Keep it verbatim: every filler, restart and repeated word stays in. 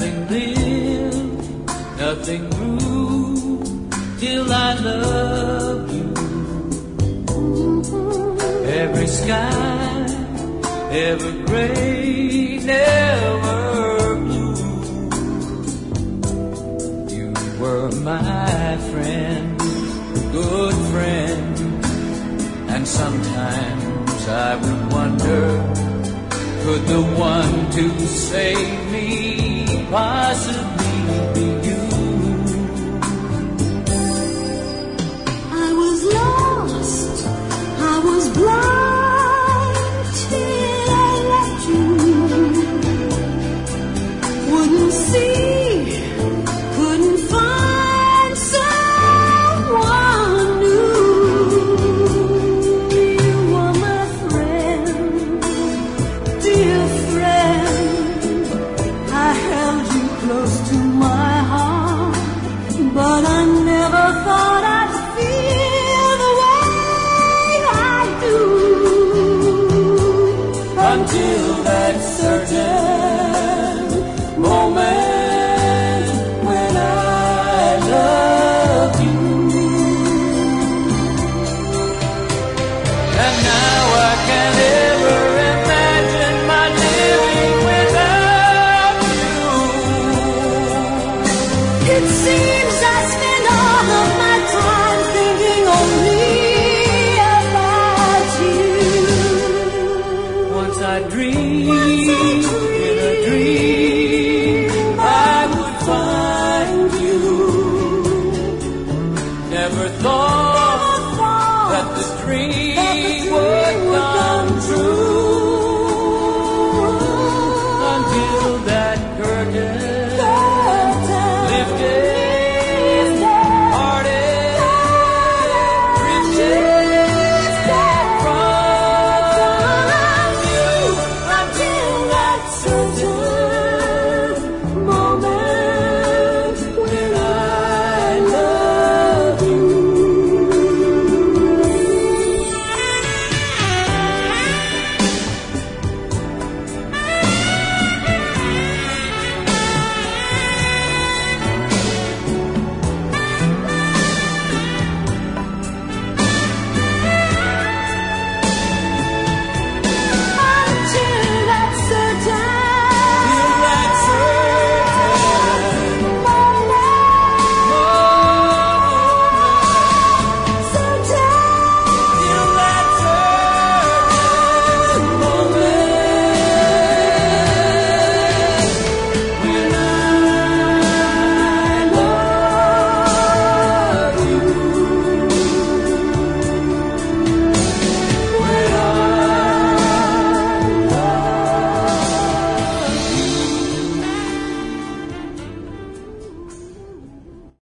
Nothing lived, nothing grew, till I loved you. Every sky, ever gray, never blue. You were my friend, good friend, and sometimes I would wonder, could the one to save me possibly be you? I was lost, I was blind till I left you. Wouldn't see, couldn't find someone new. You were my friend, dear friend. I held you close to my heart, but I never thought I'd feel the way I do, Until that certain moment when I loved you. And now I can't ever imagine my living without you. It seems I spend all of my time thinking only about you. Once I dreamed in a dream I would find you. Never thought